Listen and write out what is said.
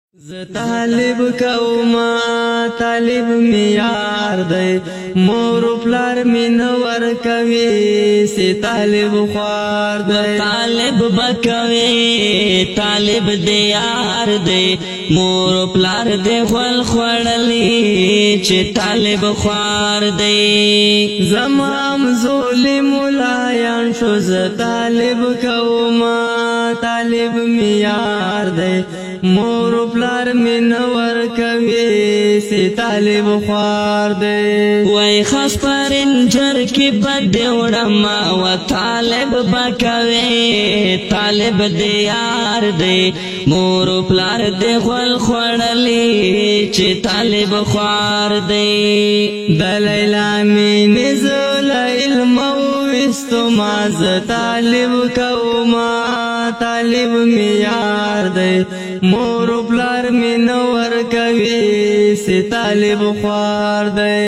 ز طالب کوما طالب میار دی مور پلار مین ور کوي سی طالب خوار دی طالب بکوي طالب دی یار دی مور پلار دی خپل خړلې چې طالب خوار دی زمام ظلم ملایان شو ز طالب کوما طالب میار دی مور پلار مین ور کوي سی طالب خوار دی وای خاص پرنجر کی بد وړما و طالب بکوي طالب دی یار دی مور پلار دی خپل خړلې چې طالب خوار دی دلیلا مین زول علم وستما ز طالب کوما طالب میار دی مور پلار مین ور کوي سی طالب خوار دی